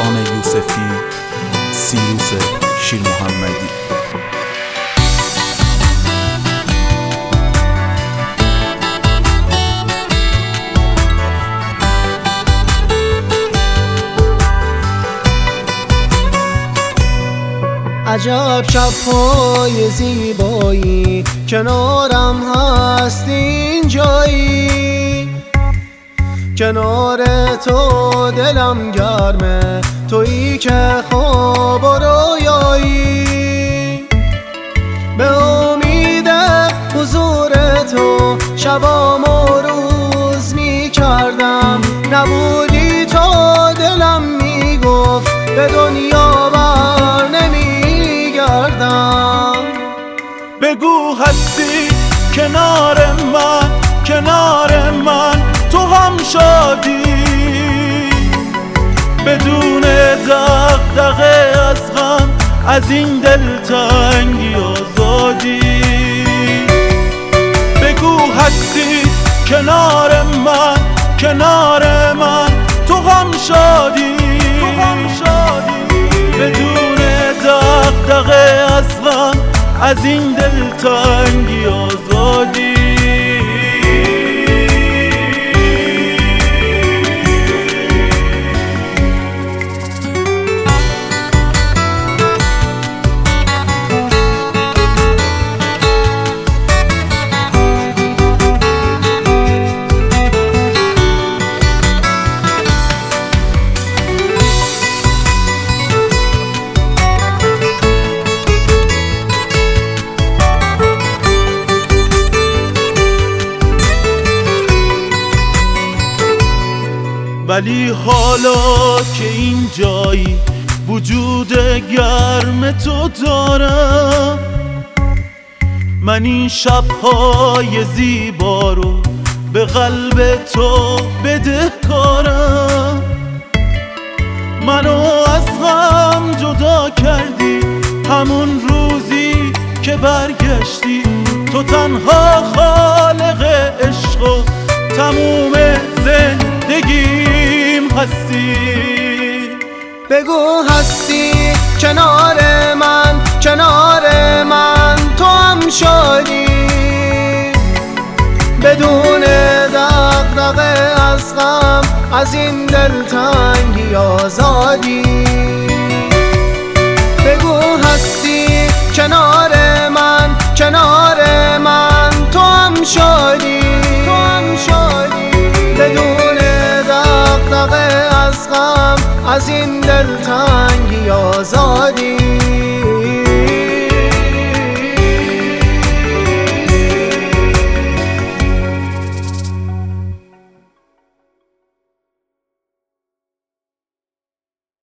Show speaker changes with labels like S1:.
S1: داستان یوسفی، سیروس شیر محمدی.
S2: عجب شب‌های زیبایی کنارم هست اینجایی، کنار تو دلم گرمه، تویی که خواب و رویایی. به امید حضور تو شبام و روز می کردم، نبودی تو دلم می گفت به دنیا بر نمی گردم.
S3: بگو هستی کنار من تو هم شادی، بدون دغدغه از غم، از این دلتنگی آزادی. بگو هستی کنار من تو هم شادی، بدون دغدغه از غم، از این دلتنگی آزادی. ولی حالا که این جایی وجود گرم تو دارم، من این شب‌های زیبا رو به قلب تو بدهکارم. منو از غم جدا کردی همون روزی که برگشتی، تو تنها خالق عشق و تموم زندگیم هستی.
S2: بگو هستی کنار من تو هم شادی، بدون دغدغه از غم، از این دلتنگی آزادی. بگو هستی کنار من تو هم شادی، بدون دغدغه از غم، از این دلتنگی آزادی.